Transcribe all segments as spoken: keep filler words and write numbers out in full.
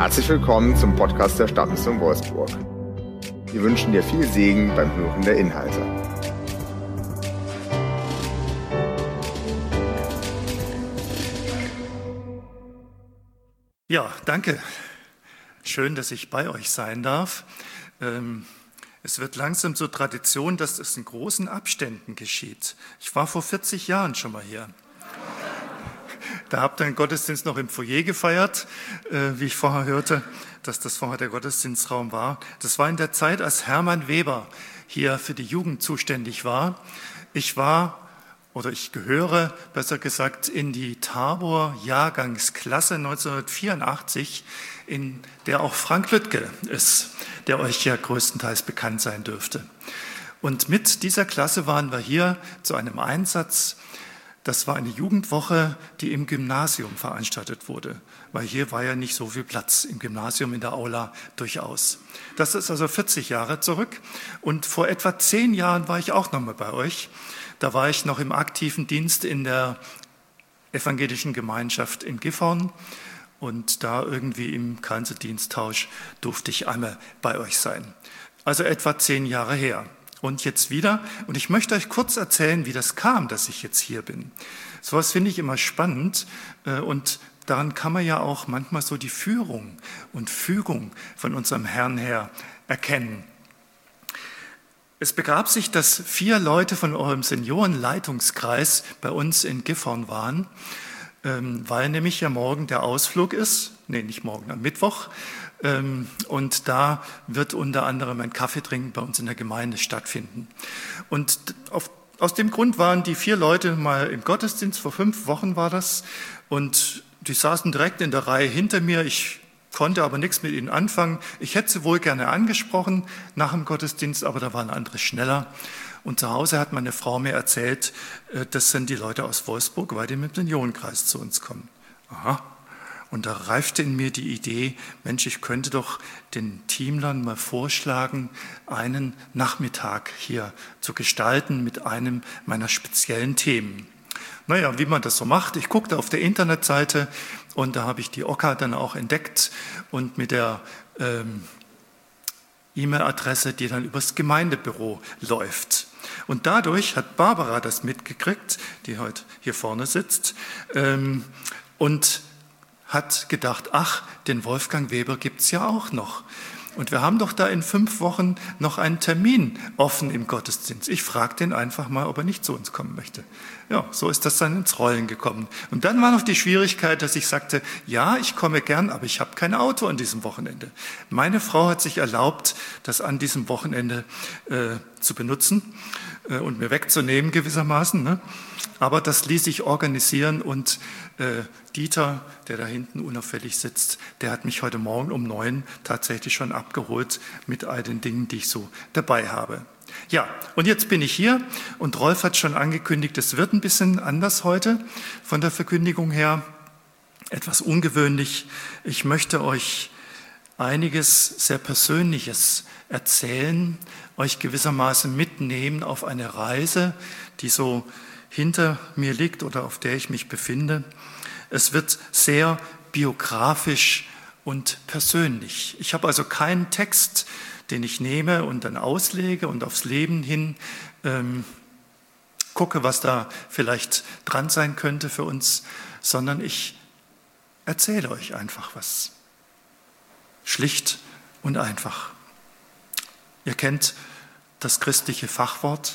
Herzlich willkommen zum Podcast der Stadtmission Wolfsburg. Wir wünschen dir viel Segen beim Hören der Inhalte. Ja, danke. Schön, dass ich bei euch sein darf. Es wird langsam zur Tradition, dass es in großen Abständen geschieht. Ich war vor vierzig Jahren schon mal hier. Da habt ihr den Gottesdienst noch im Foyer gefeiert, wie ich vorher hörte, dass das vorher der Gottesdienstraum war. Das war in der Zeit, als Hermann Weber hier für die Jugend zuständig war. Ich war, oder ich gehöre, besser gesagt, in die Tabor-Jahrgangsklasse neunzehnhundertvierundachtzig, in der auch Frank Lüttke ist, der euch ja größtenteils bekannt sein dürfte. Und mit dieser Klasse waren wir hier zu einem Einsatz. Das war eine Jugendwoche, die im Gymnasium veranstaltet wurde, weil hier war ja nicht so viel Platz im Gymnasium, in der Aula durchaus. Das ist also vierzig Jahre zurück und vor etwa zehn Jahren war ich auch nochmal bei euch. Da war ich noch im aktiven Dienst in der evangelischen Gemeinschaft in Gifhorn und da irgendwie im Kanzeldiensttausch durfte ich einmal bei euch sein. Also etwa zehn Jahre her. Und jetzt wieder, und ich möchte euch kurz erzählen, wie das kam, dass ich jetzt hier bin. So was finde ich immer spannend und daran kann man ja auch manchmal so die Führung und Fügung von unserem Herrn her erkennen. Es begab sich, dass vier Leute von eurem Seniorenleitungskreis bei uns in Gifhorn waren, weil nämlich ja morgen der Ausflug ist, nee, nicht morgen, am Mittwoch, und da wird unter anderem ein Kaffeetrinken bei uns in der Gemeinde stattfinden. Und auf, aus dem Grund waren die vier Leute mal im Gottesdienst, vor fünf Wochen war das, und die saßen direkt in der Reihe hinter mir. Ich konnte aber nichts mit ihnen anfangen. Ich hätte sie wohl gerne angesprochen nach dem Gottesdienst, aber da waren andere schneller. Und zu Hause hat meine Frau mir erzählt, das sind die Leute aus Wolfsburg, weil die mit dem Seniorenkreis zu uns kommen. Aha. Und da reifte in mir die Idee, Mensch, ich könnte doch den Teamlern mal vorschlagen, einen Nachmittag hier zu gestalten mit einem meiner speziellen Themen. Naja, wie man das so macht, ich guckte auf der Internetseite und da habe ich die O K A dann auch entdeckt und mit der ähm, E-Mail-Adresse, die dann übers Gemeindebüro läuft. Und dadurch hat Barbara das mitgekriegt, die heute hier vorne sitzt, ähm, und hat gedacht, ach, den Wolfgang Weber gibt's ja auch noch. Und wir haben doch da in fünf Wochen noch einen Termin offen im Gottesdienst. Ich frage den einfach mal, ob er nicht zu uns kommen möchte. Ja, so ist das dann ins Rollen gekommen. Und dann war noch die Schwierigkeit, dass ich sagte, ja, ich komme gern, aber ich habe kein Auto an diesem Wochenende. Meine Frau hat sich erlaubt, das an diesem Wochenende äh, zu benutzen äh, und mir wegzunehmen gewissermaßen. Ne? Aber das ließ sich organisieren und äh, Dieter, der da hinten unauffällig sitzt, der hat mich heute Morgen um neun tatsächlich schon abgeholt mit all den Dingen, die ich so dabei habe. Ja, und jetzt bin ich hier und Rolf hat schon angekündigt, es wird ein bisschen anders heute von der Verkündigung her, etwas ungewöhnlich. Ich möchte euch einiges sehr Persönliches erzählen, euch gewissermaßen mitnehmen auf eine Reise, die so hinter mir liegt oder auf der ich mich befinde. Es wird sehr biografisch und persönlich. Ich habe also keinen Text, den ich nehme und dann auslege und aufs Leben hin ähm, gucke, was da vielleicht dran sein könnte für uns, sondern ich erzähle euch einfach was. Schlicht und einfach. Ihr kennt das christliche Fachwort.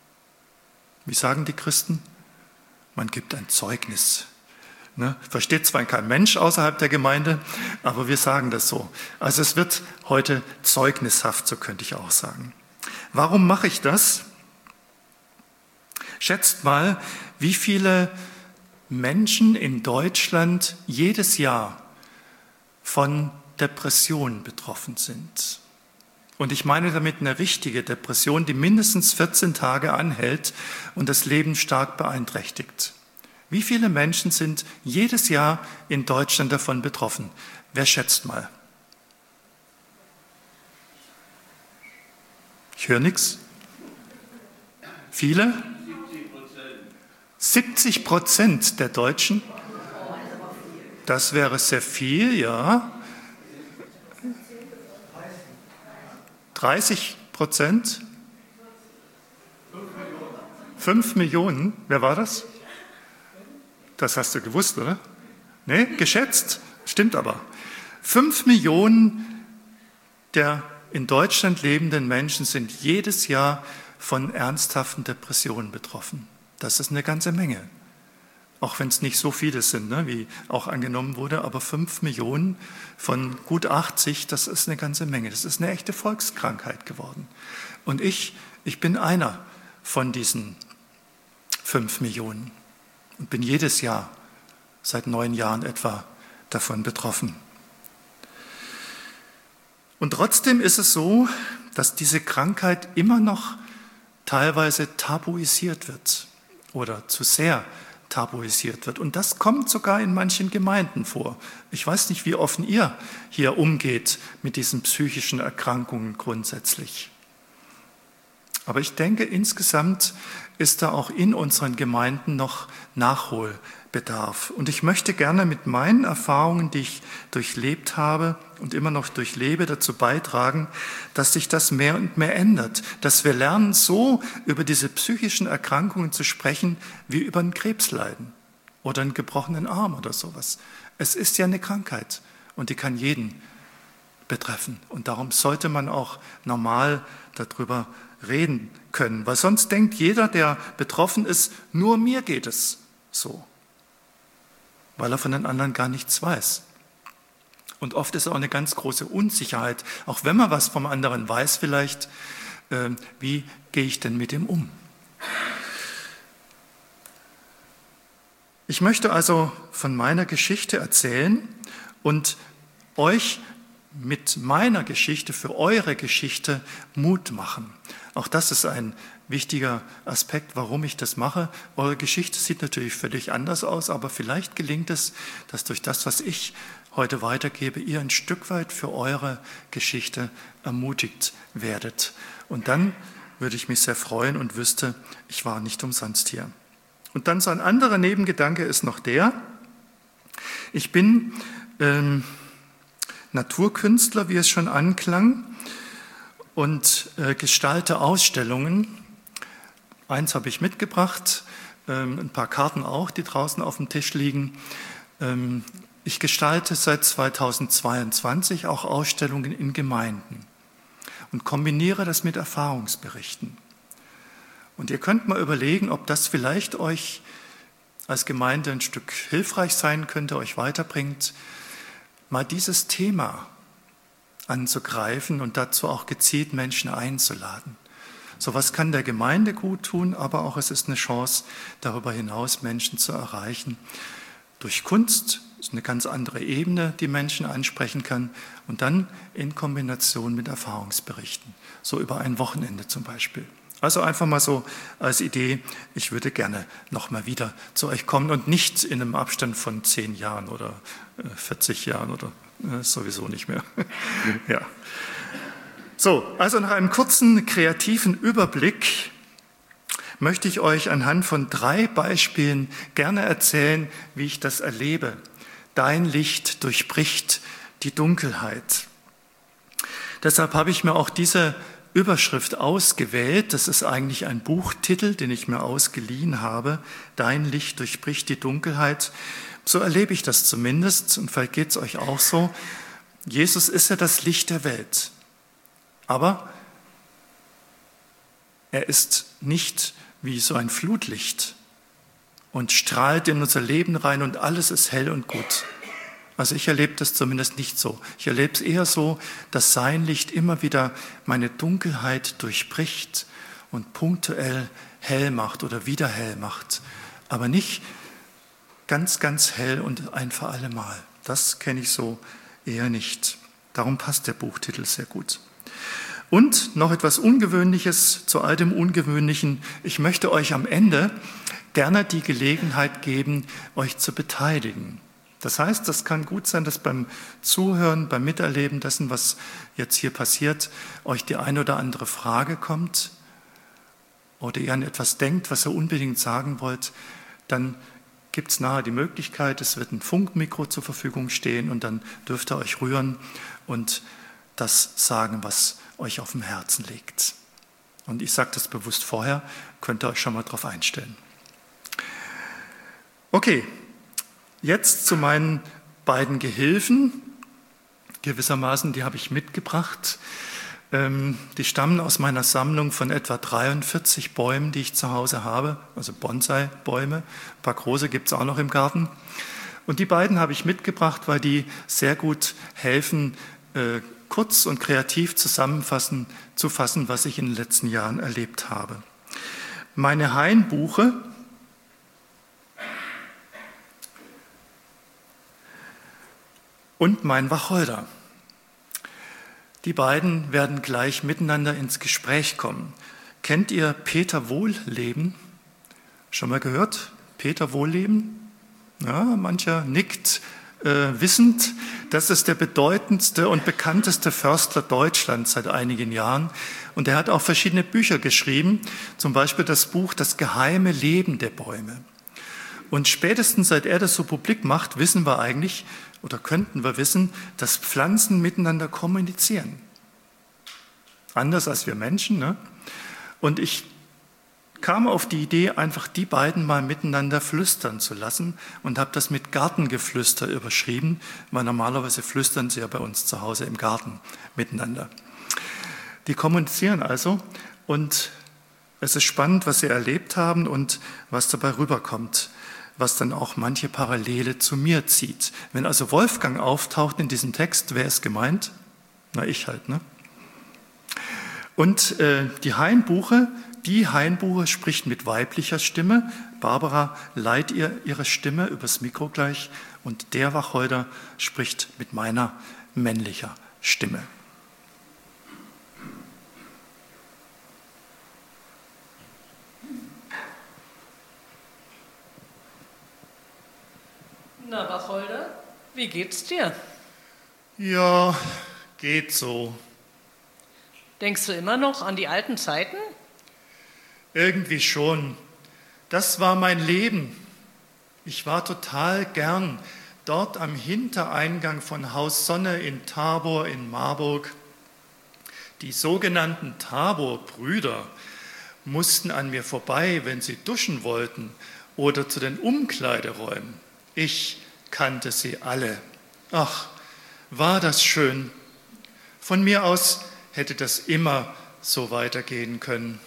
Wie sagen die Christen? Man gibt ein Zeugnis. Ne? Versteht zwar kein Mensch außerhalb der Gemeinde, aber wir sagen das so. Also es wird heute zeugnishaft, so könnte ich auch sagen. Warum mache ich das? Schätzt mal, wie viele Menschen in Deutschland jedes Jahr von Depressionen betroffen sind. Und ich meine damit eine richtige Depression, die mindestens vierzehn Tage anhält und das Leben stark beeinträchtigt. Wie viele Menschen sind jedes Jahr in Deutschland davon betroffen? Wer schätzt mal? Ich höre nichts. Viele? siebzig Prozent der Deutschen? Das wäre sehr viel, ja. dreißig Prozent? Fünf Millionen. Wer war das? Das hast du gewusst, oder? Nee, geschätzt. Stimmt aber. Fünf Millionen der in Deutschland lebenden Menschen sind jedes Jahr von ernsthaften Depressionen betroffen. Das ist eine ganze Menge. Auch wenn es nicht so viele sind, ne, wie auch angenommen wurde, aber fünf Millionen von gut achtzig, das ist eine ganze Menge. Das ist eine echte Volkskrankheit geworden. Und ich, ich bin einer von diesen fünf Millionen und bin jedes Jahr, seit neun Jahren etwa, davon betroffen. Und trotzdem ist es so, dass diese Krankheit immer noch teilweise tabuisiert wird oder zu sehr tabuisiert wird. Und das kommt sogar in manchen Gemeinden vor. Ich weiß nicht, wie offen ihr hier umgeht mit diesen psychischen Erkrankungen grundsätzlich. Aber ich denke, insgesamt ist da auch in unseren Gemeinden noch Nachholbedarf. Und ich möchte gerne mit meinen Erfahrungen, die ich durchlebt habe und immer noch durchlebe, dazu beitragen, dass sich das mehr und mehr ändert. Dass wir lernen, so über diese psychischen Erkrankungen zu sprechen, wie über ein Krebsleiden oder einen gebrochenen Arm oder sowas. Es ist ja eine Krankheit und die kann jeden betreffen. Und darum sollte man auch normal darüber reden können, weil sonst denkt jeder, der betroffen ist, nur mir geht es so, weil er von den anderen gar nichts weiß. Und oft ist auch eine ganz große Unsicherheit, auch wenn man was vom anderen weiß vielleicht, äh, wie gehe ich denn mit ihm um? Ich möchte also von meiner Geschichte erzählen und euch mit meiner Geschichte für eure Geschichte Mut machen. Auch das ist ein wichtiger Aspekt, warum ich das mache. Eure Geschichte sieht natürlich völlig anders aus, aber vielleicht gelingt es, dass durch das, was ich heute weitergebe, ihr ein Stück weit für eure Geschichte ermutigt werdet. Und dann würde ich mich sehr freuen und wüsste, ich war nicht umsonst hier. Und dann so ein anderer Nebengedanke ist noch der, ich bin ähm, Naturkünstler, wie es schon anklang, und äh, gestalte Ausstellungen. Eins habe ich mitgebracht, ähm, ein paar Karten auch, die draußen auf dem Tisch liegen. Ähm, ich gestalte seit zweitausendzweiundzwanzig auch Ausstellungen in Gemeinden und kombiniere das mit Erfahrungsberichten. Und ihr könnt mal überlegen, ob das vielleicht euch als Gemeinde ein Stück hilfreich sein könnte, euch weiterbringt, mal dieses Thema anzugreifen und dazu auch gezielt Menschen einzuladen. So was kann der Gemeinde gut tun, aber auch es ist eine Chance, darüber hinaus Menschen zu erreichen. Durch Kunst ist eine ganz andere Ebene, die Menschen ansprechen kann, und dann in Kombination mit Erfahrungsberichten, so über ein Wochenende zum Beispiel. Also einfach mal so als Idee, ich würde gerne nochmal wieder zu euch kommen und nicht in einem Abstand von zehn Jahren oder vierzig Jahren oder äh, sowieso nicht mehr. Ja. So, also nach einem kurzen kreativen Überblick möchte ich euch anhand von drei Beispielen gerne erzählen, wie ich das erlebe. Dein Licht durchbricht die Dunkelheit. Deshalb habe ich mir auch diese Überschrift ausgewählt. Das ist eigentlich ein Buchtitel, den ich mir ausgeliehen habe. Dein Licht durchbricht die Dunkelheit. So erlebe ich das zumindest, und vielleicht geht es euch auch so. Jesus ist ja das Licht der Welt. Aber er ist nicht wie so ein Flutlicht und strahlt in unser Leben rein und alles ist hell und gut. Also ich erlebe das zumindest nicht so. Ich erlebe es eher so, dass sein Licht immer wieder meine Dunkelheit durchbricht und punktuell hell macht oder wieder hell macht. Aber nicht ganz, ganz hell und ein für alle Mal. Das kenne ich so eher nicht. Darum passt der Buchtitel sehr gut. Und noch etwas Ungewöhnliches zu all dem Ungewöhnlichen. Ich möchte euch am Ende gerne die Gelegenheit geben, euch zu beteiligen. Das heißt, das kann gut sein, dass beim Zuhören, beim Miterleben dessen, was jetzt hier passiert, euch die eine oder andere Frage kommt oder ihr an etwas denkt, was ihr unbedingt sagen wollt. Dann gibt es nahe die Möglichkeit, es wird ein Funkmikro zur Verfügung stehen und dann dürft ihr euch rühren und das sagen, was euch auf dem Herzen liegt. Und ich sage das bewusst vorher, könnt ihr euch schon mal darauf einstellen. Okay, jetzt zu meinen beiden Gehilfen. Gewissermaßen, die habe ich mitgebracht. Die stammen aus meiner Sammlung von etwa dreiundvierzig Bäumen, die ich zu Hause habe, also Bonsai-Bäume. Ein paar große gibt es auch noch im Garten. Und die beiden habe ich mitgebracht, weil die sehr gut helfen, äh, kurz und kreativ zusammenfassen, zu fassen, was ich in den letzten Jahren erlebt habe. Meine Hainbuche und mein Wacholder. Die beiden werden gleich miteinander ins Gespräch kommen. Kennt ihr Peter Wohlleben? Schon mal gehört? Peter Wohlleben? Ja, mancher nickt äh, wissend. Das ist der bedeutendste und bekannteste Förster Deutschlands seit einigen Jahren. Und er hat auch verschiedene Bücher geschrieben, zum Beispiel das Buch Das geheime Leben der Bäume. Und spätestens seit er das so publik macht, wissen wir eigentlich, oder könnten wir wissen, dass Pflanzen miteinander kommunizieren. Anders als wir Menschen. Ne? Und ich kam auf die Idee, einfach die beiden mal miteinander flüstern zu lassen und habe das mit Gartengeflüster überschrieben, weil normalerweise flüstern sie ja bei uns zu Hause im Garten miteinander. Die kommunizieren also und es ist spannend, was sie erlebt haben und was dabei rüberkommt, was dann auch manche Parallele zu mir zieht. Wenn also Wolfgang auftaucht in diesem Text, wer ist gemeint? Na, ich halt, ne? Und äh, die Hainbuche, die Hainbuche spricht mit weiblicher Stimme. Barbara leiht ihr ihre Stimme übers Mikro gleich und der Wacholder spricht mit meiner männlicher Stimme. Na, Wacholder, wie geht's dir? Ja, geht so. Denkst du immer noch an die alten Zeiten? Irgendwie schon. Das war mein Leben. Ich war total gern dort am Hintereingang von Haus Sonne in Tabor in Marburg. Die sogenannten Tabor-Brüder mussten an mir vorbei, wenn sie duschen wollten oder zu den Umkleideräumen. Ich kannte sie alle. Ach, war das schön. Von mir aus hätte das immer so weitergehen können.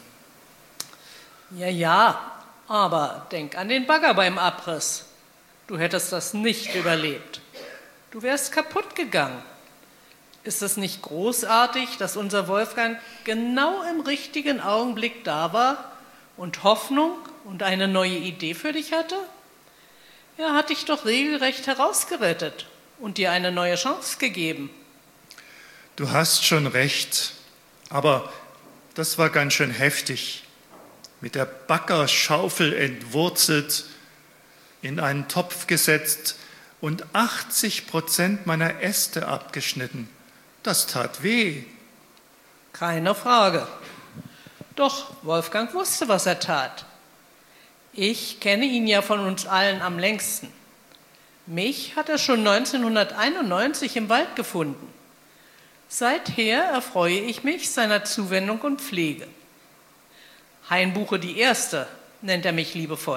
Ja, ja, aber denk an den Bagger beim Abriss. Du hättest das nicht überlebt. Du wärst kaputt gegangen. Ist es nicht großartig, dass unser Wolfgang genau im richtigen Augenblick da war und Hoffnung und eine neue Idee für dich hatte? Er hat dich doch regelrecht herausgerettet und dir eine neue Chance gegeben. Du hast schon recht, aber das war ganz schön heftig. Mit der Baggerschaufel entwurzelt, in einen Topf gesetzt und achtzig Prozent meiner Äste abgeschnitten. Das tat weh. Keine Frage. Doch Wolfgang wusste, was er tat. Ich kenne ihn ja von uns allen am längsten. Mich hat er schon neunzehnhunderteinundneunzig im Wald gefunden. Seither erfreue ich mich seiner Zuwendung und Pflege. Hainbuche die Erste, nennt er mich liebevoll.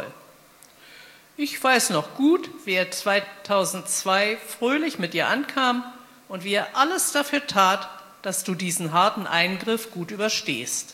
Ich weiß noch gut, wie er zweitausendzwei fröhlich mit dir ankam und wie er alles dafür tat, dass du diesen harten Eingriff gut überstehst.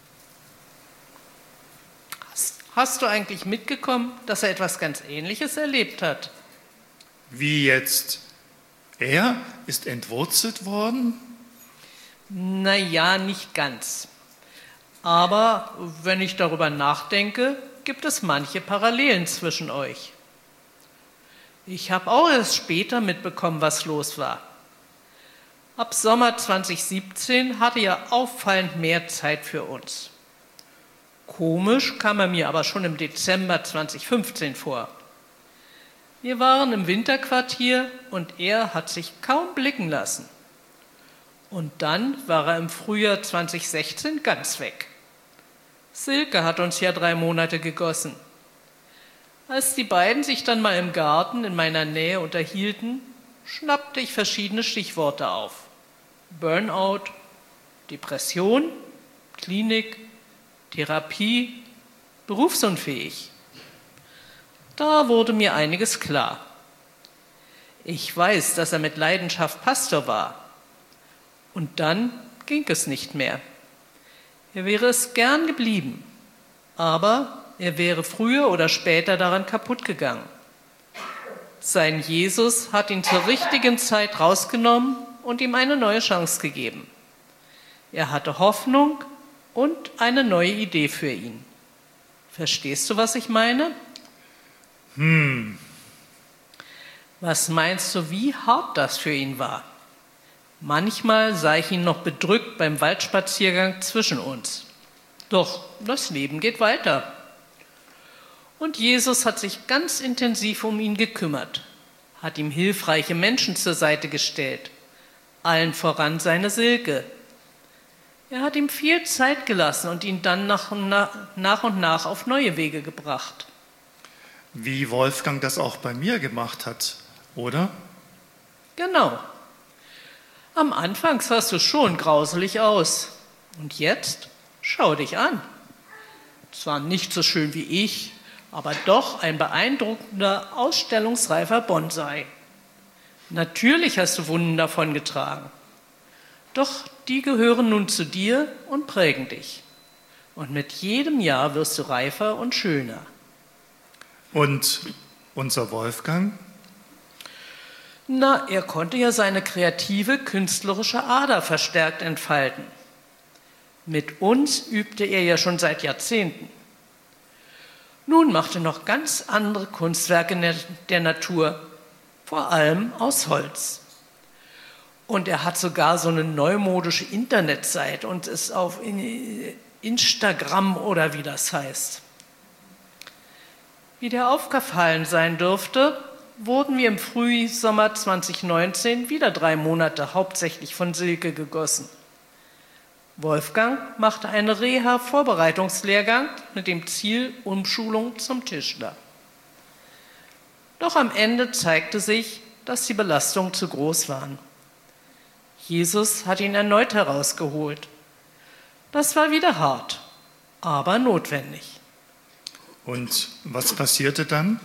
Hast, hast du eigentlich mitbekommen, dass er etwas ganz Ähnliches erlebt hat? Wie jetzt? Er ist entwurzelt worden? Naja, nicht ganz. Aber wenn ich darüber nachdenke, gibt es manche Parallelen zwischen euch. Ich habe auch erst später mitbekommen, was los war. Ab Sommer zweitausendsiebzehn hatte er auffallend mehr Zeit für uns. Komisch kam er mir aber schon im Dezember zweitausendfünfzehn vor. Wir waren im Winterquartier und er hat sich kaum blicken lassen. Und dann war er im Frühjahr zweitausendsechzehn ganz weg. Silke hat uns ja drei Monate gegossen. Als die beiden sich dann mal im Garten in meiner Nähe unterhielten, schnappte ich verschiedene Stichworte auf. Burnout, Depression, Klinik, Therapie, berufsunfähig. Da wurde mir einiges klar. Ich weiß, dass er mit Leidenschaft Pastor war. Und dann ging es nicht mehr. Er wäre es gern geblieben, aber er wäre früher oder später daran kaputt gegangen. Sein Jesus hat ihn zur richtigen Zeit rausgenommen und ihm eine neue Chance gegeben. Er hatte Hoffnung und eine neue Idee für ihn. Verstehst du, was ich meine? Hm. Was meinst du, wie hart das für ihn war? Manchmal sah ich ihn noch bedrückt beim Waldspaziergang zwischen uns. Doch das Leben geht weiter. Und Jesus hat sich ganz intensiv um ihn gekümmert, hat ihm hilfreiche Menschen zur Seite gestellt, allen voran seine Silke. Er hat ihm viel Zeit gelassen und ihn dann nach, nach und nach auf neue Wege gebracht. Wie Wolfgang das auch bei mir gemacht hat, oder? Genau. Am Anfang sahst du schon grauselig aus. Und jetzt schau dich an. Zwar nicht so schön wie ich, aber doch ein beeindruckender, ausstellungsreifer Bonsai. Natürlich hast du Wunden davon getragen. Doch die gehören nun zu dir und prägen dich. Und mit jedem Jahr wirst du reifer und schöner. Und unser Wolfgang? Na, er konnte ja seine kreative, künstlerische Ader verstärkt entfalten. Mit uns übte er ja schon seit Jahrzehnten. Nun macht er noch ganz andere Kunstwerke der Natur, vor allem aus Holz. Und er hat sogar so eine neumodische Internetseite und ist auf Instagram oder wie das heißt. Wie dir aufgefallen sein dürfte, wurden wir im Frühsommer zwanzig neunzehn wieder drei Monate hauptsächlich von Silke gegossen. Wolfgang machte einen Reha-Vorbereitungslehrgang mit dem Ziel Umschulung zum Tischler. Doch am Ende zeigte sich, dass die Belastungen zu groß waren. Jesus hat ihn erneut herausgeholt. Das war wieder hart, aber notwendig. Und was passierte dann?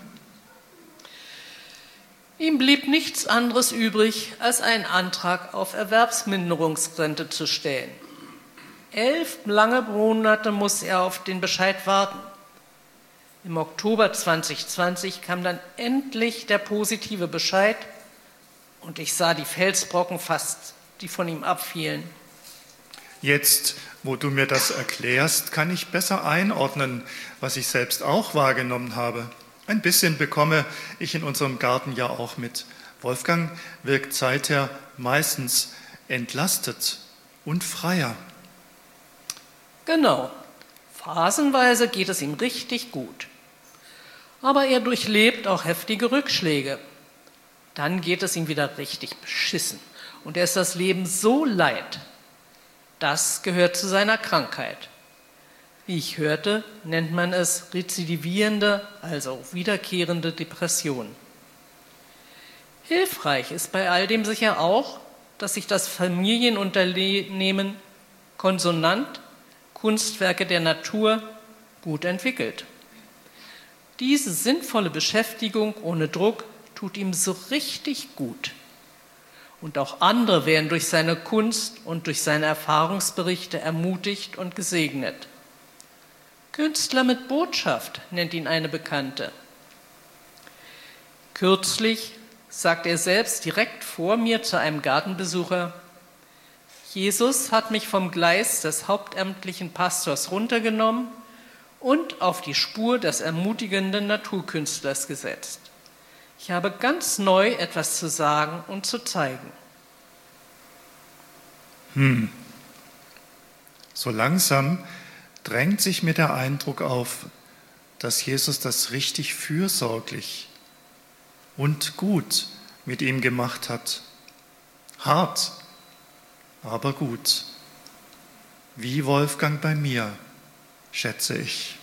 Ihm blieb nichts anderes übrig, als einen Antrag auf Erwerbsminderungsrente zu stellen. Elf lange Monate muss er auf den Bescheid warten. Im Oktober zwanzig zwanzig kam dann endlich der positive Bescheid und ich sah die Felsbrocken fast, die von ihm abfielen. Jetzt, wo du mir das erklärst, kann ich besser einordnen, was ich selbst auch wahrgenommen habe. Ein bisschen bekomme ich in unserem Garten ja auch mit. Wolfgang wirkt seither meistens entlastet und freier. Genau, phasenweise geht es ihm richtig gut. Aber er durchlebt auch heftige Rückschläge. Dann geht es ihm wieder richtig beschissen. Und er ist das Leben so leid. Das gehört zu seiner Krankheit. Wie ich hörte, nennt man es rezidivierende, also wiederkehrende Depression. Hilfreich ist bei all dem sicher auch, dass sich das Familienunternehmen Konsonant Kunstwerke der Natur gut entwickelt. Diese sinnvolle Beschäftigung ohne Druck tut ihm so richtig gut. Und auch andere werden durch seine Kunst und durch seine Erfahrungsberichte ermutigt und gesegnet. Künstler mit Botschaft nennt ihn eine Bekannte. Kürzlich sagt er selbst direkt vor mir zu einem Gartenbesucher: Jesus hat mich vom Gleis des hauptamtlichen Pastors runtergenommen und auf die Spur des ermutigenden Naturkünstlers gesetzt. Ich habe ganz neu etwas zu sagen und zu zeigen. Hm. So langsam drängt sich mir der Eindruck auf, dass Jesus das richtig fürsorglich und gut mit ihm gemacht hat. Hart, aber gut. Wie Wolfgang bei mir, schätze ich.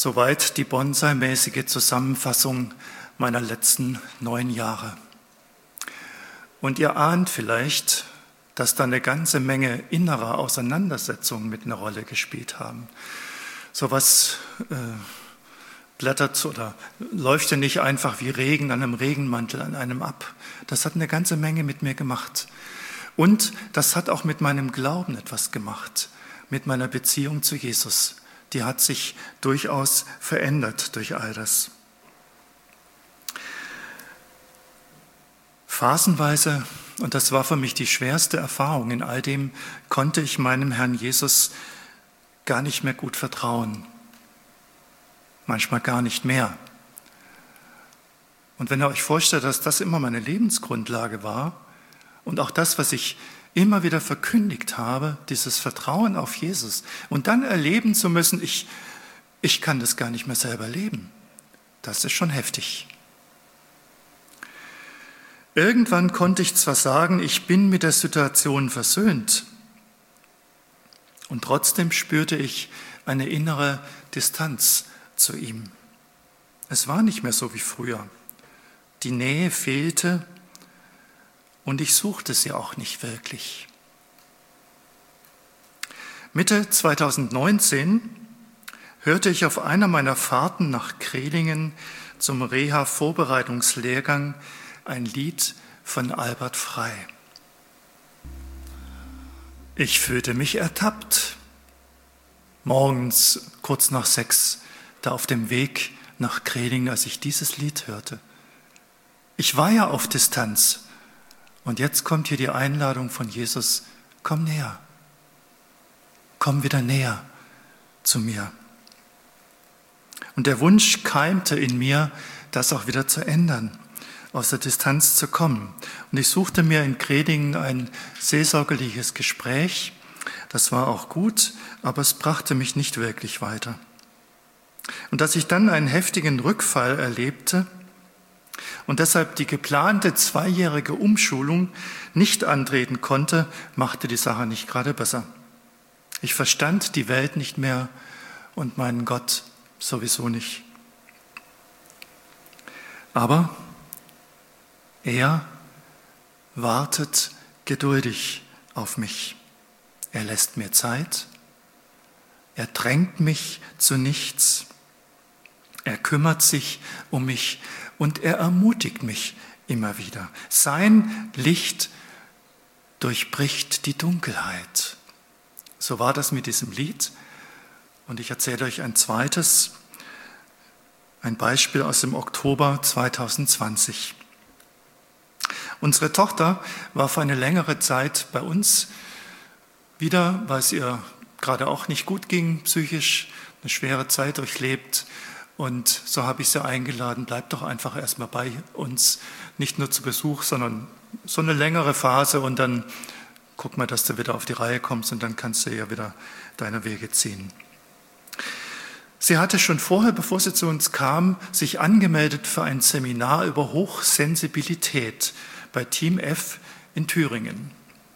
Soweit die Bonsai-mäßige Zusammenfassung meiner letzten neun Jahre. Und ihr ahnt vielleicht, dass da eine ganze Menge innerer Auseinandersetzungen mit einer Rolle gespielt haben. Sowas äh, blättert oder läuft ja nicht einfach wie Regen an einem Regenmantel an einem ab. Das hat eine ganze Menge mit mir gemacht. Und das hat auch mit meinem Glauben etwas gemacht, mit meiner Beziehung zu Jesus. Die hat sich durchaus verändert durch all das. Phasenweise, und das war für mich die schwerste Erfahrung, in all dem konnte ich meinem Herrn Jesus gar nicht mehr gut vertrauen. Manchmal gar nicht mehr. Und wenn ihr euch vorstellt, dass das immer meine Lebensgrundlage war und auch das, was ich immer wieder verkündigt habe, dieses Vertrauen auf Jesus, und dann erleben zu müssen, ich, ich kann das gar nicht mehr selber leben. Das ist schon heftig. Irgendwann konnte ich zwar sagen, ich bin mit der Situation versöhnt, und trotzdem spürte ich eine innere Distanz zu ihm. Es war nicht mehr so wie früher. Die Nähe fehlte, und ich suchte sie auch nicht wirklich. Mitte zweitausendneunzehn hörte ich auf einer meiner Fahrten nach Krehlingen zum Reha-Vorbereitungslehrgang ein Lied von Albert Frey. Ich fühlte mich ertappt. Morgens kurz nach sechs, da auf dem Weg nach Krehlingen, als ich dieses Lied hörte. Ich war ja auf Distanz. Und jetzt kommt hier die Einladung von Jesus, komm näher, komm wieder näher zu mir. Und der Wunsch keimte in mir, das auch wieder zu ändern, aus der Distanz zu kommen. Und ich suchte mir in Krehlingen ein seelsorgerliches Gespräch. Das war auch gut, aber es brachte mich nicht wirklich weiter. Und dass ich dann einen heftigen Rückfall erlebte, und deshalb die geplante zweijährige Umschulung nicht antreten konnte, machte die Sache nicht gerade besser. Ich verstand die Welt nicht mehr und meinen Gott sowieso nicht. Aber er wartet geduldig auf mich. Er lässt mir Zeit. Er drängt mich zu nichts. Er kümmert sich um mich und er ermutigt mich immer wieder. Sein Licht durchbricht die Dunkelheit. So war das mit diesem Lied. Und ich erzähle euch ein zweites, ein Beispiel aus dem Oktober zweitausendzwanzig. Unsere Tochter war für eine längere Zeit bei uns, wieder, weil es ihr gerade auch nicht gut ging, psychisch, eine schwere Zeit durchlebt. Und so habe ich sie eingeladen, bleib doch einfach erstmal bei uns, nicht nur zu Besuch, sondern so eine längere Phase und dann guck mal, dass du wieder auf die Reihe kommst und dann kannst du ja wieder deine Wege ziehen. Sie hatte schon vorher, bevor sie zu uns kam, sich angemeldet für ein Seminar über Hochsensibilität bei Team F in Thüringen.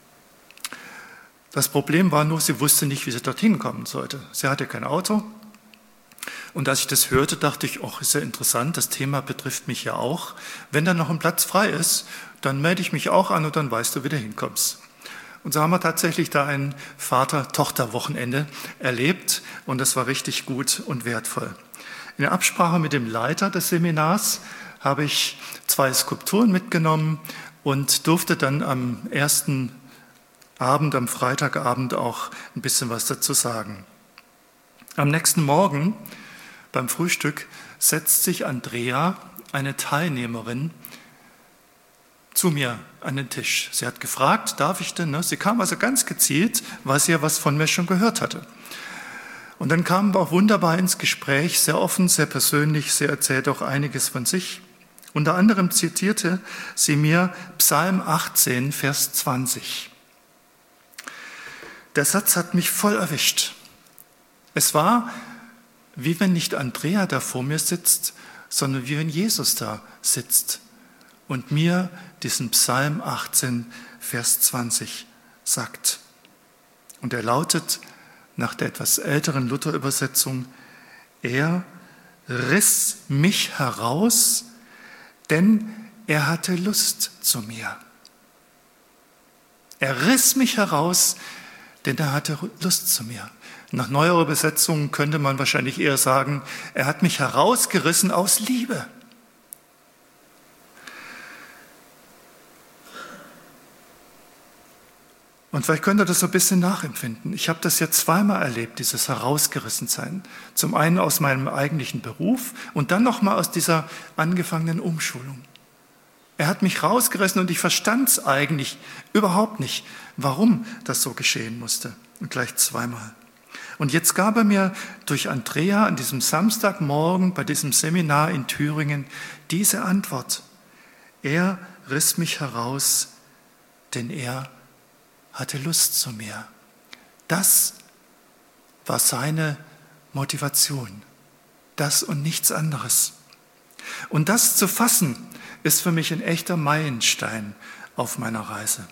Das Problem war nur, sie wusste nicht, wie sie dorthin kommen sollte. Sie hatte kein Auto. Und als ich das hörte, dachte ich, ach, ist ja interessant, das Thema betrifft mich ja auch. Wenn da noch ein Platz frei ist, dann melde ich mich auch an und dann weißt du, wie du hinkommst. Und so haben wir tatsächlich da ein Vater-Tochter-Wochenende erlebt und das war richtig gut und wertvoll. In der Absprache mit dem Leiter des Seminars habe ich zwei Skulpturen mitgenommen und durfte dann am ersten Abend, am Freitagabend auch ein bisschen was dazu sagen. Am nächsten Morgen beim Frühstück setzt sich Andrea, eine Teilnehmerin, zu mir an den Tisch. Sie hat gefragt, darf ich denn? Sie kam also ganz gezielt, weil sie ja was von mir schon gehört hatte. Und dann kamen wir auch wunderbar ins Gespräch, sehr offen, sehr persönlich. Sie erzählt auch einiges von sich. Unter anderem zitierte sie mir Psalm achtzehn, Vers zwanzig. Der Satz hat mich voll erwischt. Es war, wie wenn nicht Andrea da vor mir sitzt, sondern wie wenn Jesus da sitzt und mir diesen Psalm achtzehn, Vers zwanzig sagt. Und er lautet nach der etwas älteren Luther-Übersetzung, er riss mich heraus, denn er hatte Lust zu mir. Er riss mich heraus, denn er hatte Lust zu mir. Nach neuerer Übersetzung könnte man wahrscheinlich eher sagen, er hat mich herausgerissen aus Liebe. Und vielleicht könnt ihr das so ein bisschen nachempfinden. Ich habe das jetzt zweimal erlebt, dieses Herausgerissensein. Zum einen aus meinem eigentlichen Beruf und dann nochmal aus dieser angefangenen Umschulung. Er hat mich rausgerissen und ich verstand es eigentlich überhaupt nicht, warum das so geschehen musste. Und gleich zweimal. Und jetzt gab er mir durch Andrea an diesem Samstagmorgen bei diesem Seminar in Thüringen diese Antwort. Er riss mich heraus, denn er hatte Lust zu mir. Das war seine Motivation. Das und nichts anderes. Und das zu fassen, ist für mich ein echter Meilenstein auf meiner Reise.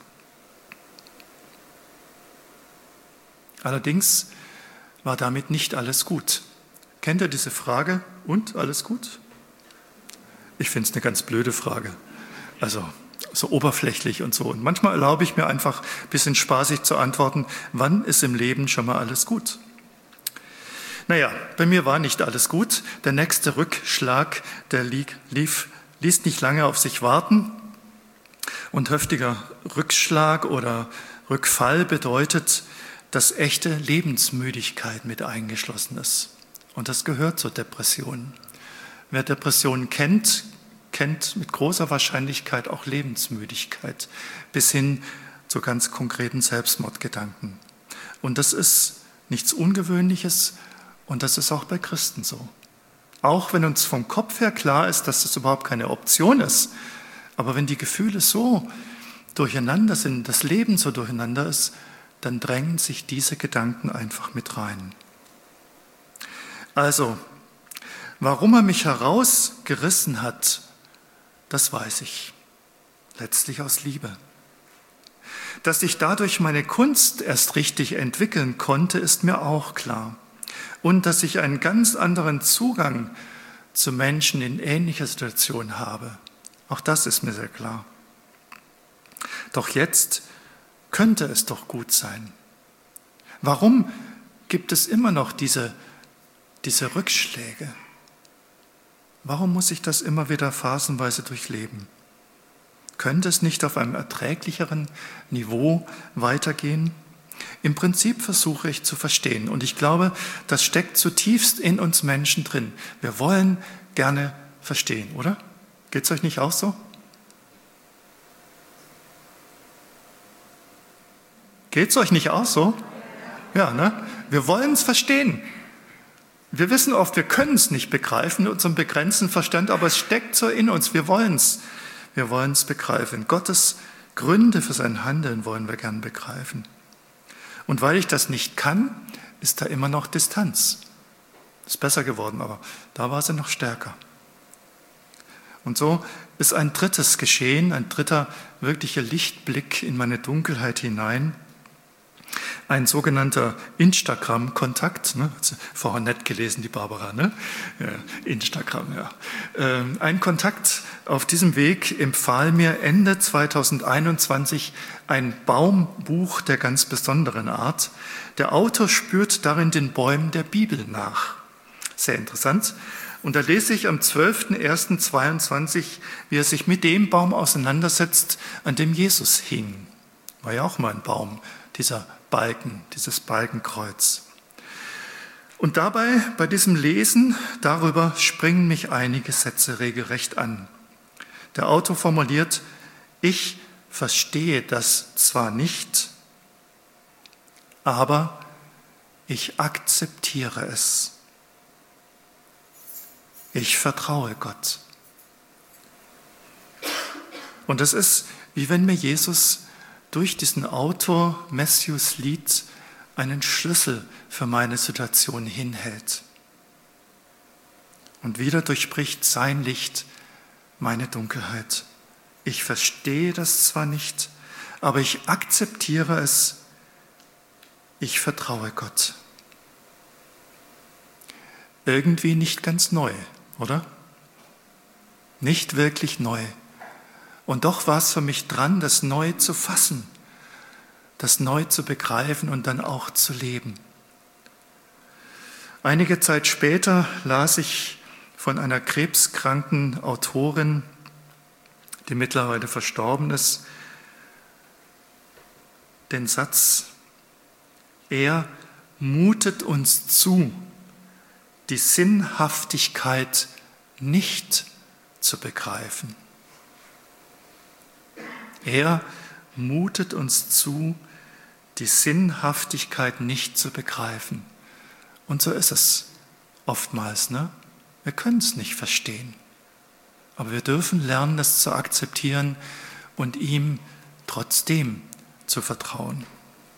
Allerdings war damit nicht alles gut. Kennt ihr diese Frage? Und, alles gut? Ich finde es eine ganz blöde Frage. Also so oberflächlich und so. Und manchmal erlaube ich mir einfach ein bisschen spaßig zu antworten, wann ist im Leben schon mal alles gut? Naja, bei mir war nicht alles gut. Der nächste Rückschlag, der lief, ließ nicht lange auf sich warten. Und heftiger Rückschlag oder Rückfall bedeutet, dass echte Lebensmüdigkeit mit eingeschlossen ist. Und das gehört zur Depression. Wer Depressionen kennt, kennt mit großer Wahrscheinlichkeit auch Lebensmüdigkeit bis hin zu ganz konkreten Selbstmordgedanken. Und das ist nichts Ungewöhnliches und das ist auch bei Christen so. Auch wenn uns vom Kopf her klar ist, dass das überhaupt keine Option ist, aber wenn die Gefühle so durcheinander sind, das Leben so durcheinander ist, dann drängen sich diese Gedanken einfach mit rein. Also, warum er mich herausgerissen hat, das weiß ich. Letztlich aus Liebe. Dass ich dadurch meine Kunst erst richtig entwickeln konnte, ist mir auch klar. Und dass ich einen ganz anderen Zugang zu Menschen in ähnlicher Situation habe. Auch das ist mir sehr klar. Doch jetzt könnte es doch gut sein. Warum gibt es immer noch diese, diese Rückschläge? Warum muss ich das immer wieder phasenweise durchleben? Könnte es nicht auf einem erträglicheren Niveau weitergehen? Im Prinzip versuche ich zu verstehen und ich glaube, das steckt zutiefst in uns Menschen drin. Wir wollen gerne verstehen, oder? Geht es euch nicht auch so? Geht es euch nicht auch so? Ja, ne? Wir wollen es verstehen. Wir wissen oft, wir können es nicht begreifen in unserem begrenzten Verstand, aber es steckt so in uns. Wir wollen es. Wir wollen es begreifen. Gottes Gründe für sein Handeln wollen wir gern begreifen. Und weil ich das nicht kann, ist da immer noch Distanz. Ist besser geworden, aber da war sie noch stärker. Und so ist ein drittes Geschehen, ein dritter wirklicher Lichtblick in meine Dunkelheit hinein. Ein sogenannter Instagram-Kontakt, ne? Hat sie vorher nett gelesen, die Barbara, ne? Ja, Instagram, ja. Ähm, ein Kontakt auf diesem Weg empfahl mir Ende zweitausendeinundzwanzig ein Baumbuch der ganz besonderen Art. Der Autor spürt darin den Bäumen der Bibel nach. Sehr interessant. Und da lese ich am zwölfter erster zweiundzwanzig, wie er sich mit dem Baum auseinandersetzt, an dem Jesus hing. War ja auch mal ein Baum, dieser Balken, dieses Balkenkreuz. Und dabei, bei diesem Lesen darüber, springen mich einige Sätze regelrecht an. Der Autor formuliert, ich verstehe das zwar nicht, aber ich akzeptiere es. Ich vertraue Gott. Und es ist, wie wenn mir Jesus durch diesen Autor Matthews Lied einen Schlüssel für meine Situation hinhält. Und wieder durchbricht sein Licht meine Dunkelheit. Ich verstehe das zwar nicht, aber ich akzeptiere es. Ich vertraue Gott. irgendwie nicht ganz neu, oder? Nicht wirklich neu. Und doch war es für mich dran, das neu zu fassen, das neu zu begreifen und dann auch zu leben. Einige Zeit später las ich von einer krebskranken Autorin, die mittlerweile verstorben ist, den Satz: Er mutet uns zu, die Sinnhaftigkeit nicht zu begreifen. Er mutet uns zu, die Sinnhaftigkeit nicht zu begreifen. Und so ist es oftmals, ne? Wir können es nicht verstehen. Aber wir dürfen lernen, das zu akzeptieren und ihm trotzdem zu vertrauen.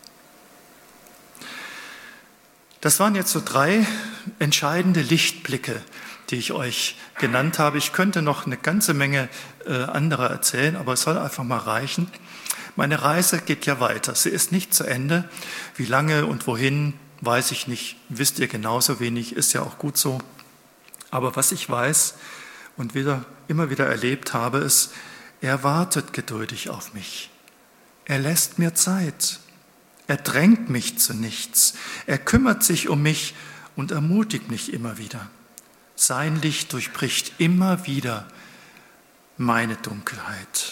Das waren jetzt so drei entscheidende Lichtblicke, die ich euch genannt habe. Ich könnte noch eine ganze Menge äh, anderer erzählen, aber es soll einfach mal reichen. Meine Reise geht ja weiter. Sie ist nicht zu Ende. Wie lange und wohin, weiß ich nicht. Wisst ihr genauso wenig, ist ja auch gut so. Aber was ich weiß und wieder, immer wieder erlebt habe, ist, er wartet geduldig auf mich. Er lässt mir Zeit. Er drängt mich zu nichts. Er kümmert sich um mich und ermutigt mich immer wieder. Sein Licht durchbricht immer wieder meine Dunkelheit.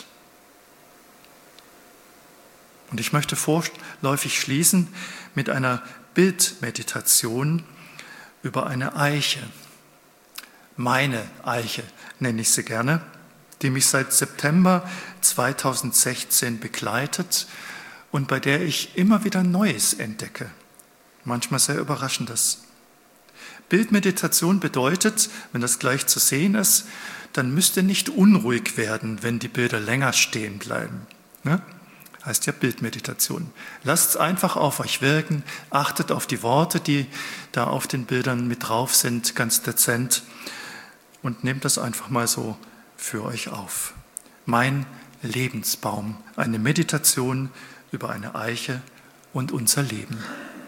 Und ich möchte vorläufig schließen mit einer Bildmeditation über eine Eiche. Meine Eiche nenne ich sie gerne, die mich seit September zweitausendsechzehn begleitet und bei der ich immer wieder Neues entdecke. Manchmal sehr Überraschendes. Bildmeditation bedeutet, wenn das gleich zu sehen ist, dann müsst ihr nicht unruhig werden, wenn die Bilder länger stehen bleiben. Ne? Heißt ja Bildmeditation. Lasst es einfach auf euch wirken, achtet auf die Worte, die da auf den Bildern mit drauf sind, ganz dezent, und nehmt das einfach mal so für euch auf. Mein Lebensbaum, eine Meditation über eine Eiche und unser Leben.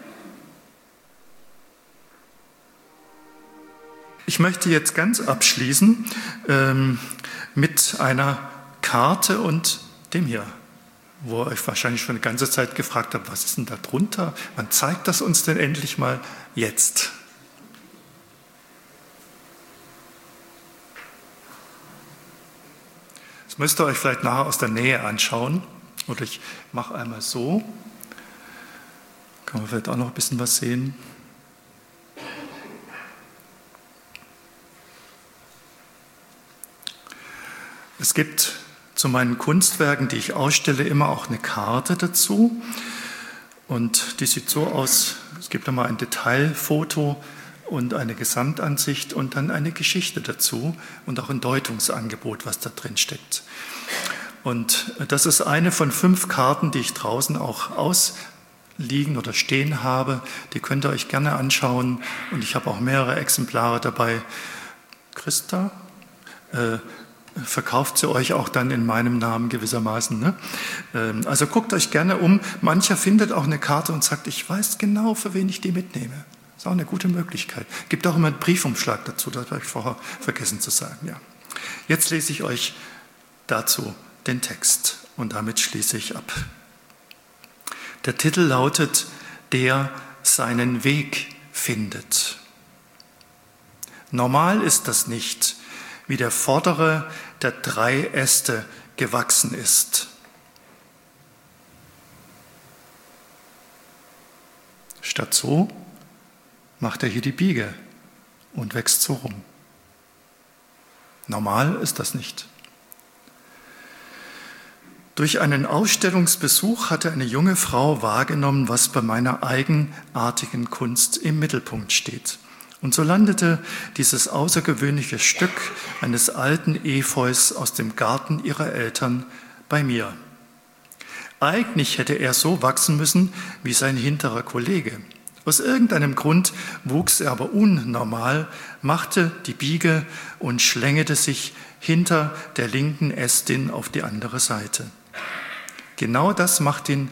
Ich möchte jetzt ganz abschließen ähm, mit einer Karte und dem hier, wo ihr euch wahrscheinlich schon eine ganze Zeit gefragt habt, was ist denn da drunter? Wann zeigt das uns denn endlich mal? Jetzt. Das müsst ihr euch vielleicht nachher aus der Nähe anschauen. Oder ich mache einmal so. Kann man vielleicht auch noch ein bisschen was sehen. Es gibt zu meinen Kunstwerken, die ich ausstelle, immer auch eine Karte dazu. Und die sieht so aus, es gibt einmal ein Detailfoto und eine Gesamtansicht und dann eine Geschichte dazu und auch ein Deutungsangebot, was da drin steckt. Und das ist eine von fünf Karten, die ich draußen auch ausliegen oder stehen habe. Die könnt ihr euch gerne anschauen und ich habe auch mehrere Exemplare dabei. Christa, äh, verkauft sie euch auch dann in meinem Namen gewissermaßen. Ne? Also guckt euch gerne um. Mancher findet auch eine Karte und sagt, ich weiß genau, für wen ich die mitnehme. Das ist auch eine gute Möglichkeit. Gibt auch immer einen Briefumschlag dazu, das habe ich vorher vergessen zu sagen. Ja. Jetzt lese ich euch dazu den Text und damit schließe ich ab. Der Titel lautet, der seinen Weg findet. Normal ist das nicht, wie der vordere der drei Äste gewachsen ist. Statt so macht er hier die Biege und wächst so rum. Normal ist das nicht. Durch einen Ausstellungsbesuch hatte eine junge Frau wahrgenommen, was bei meiner eigenartigen Kunst im Mittelpunkt steht. Und so landete dieses außergewöhnliche Stück eines alten Efeus aus dem Garten ihrer Eltern bei mir. Eigentlich hätte er so wachsen müssen wie sein hinterer Kollege. Aus irgendeinem Grund wuchs er aber unnormal, machte die Biege und schlängelte sich hinter der linken Ästin auf die andere Seite. Genau das macht ihn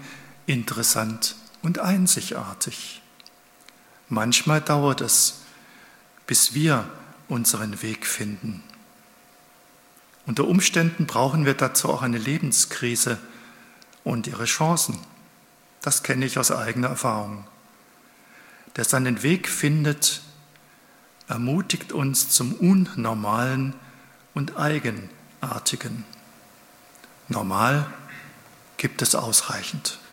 interessant und einzigartig. Manchmal dauert es, bis wir unseren Weg finden. Unter Umständen brauchen wir dazu auch eine Lebenskrise und ihre Chancen. Das kenne ich aus eigener Erfahrung. Der seinen Weg findet, ermutigt uns zum Unnormalen und Eigenartigen. Normal gibt es ausreichend.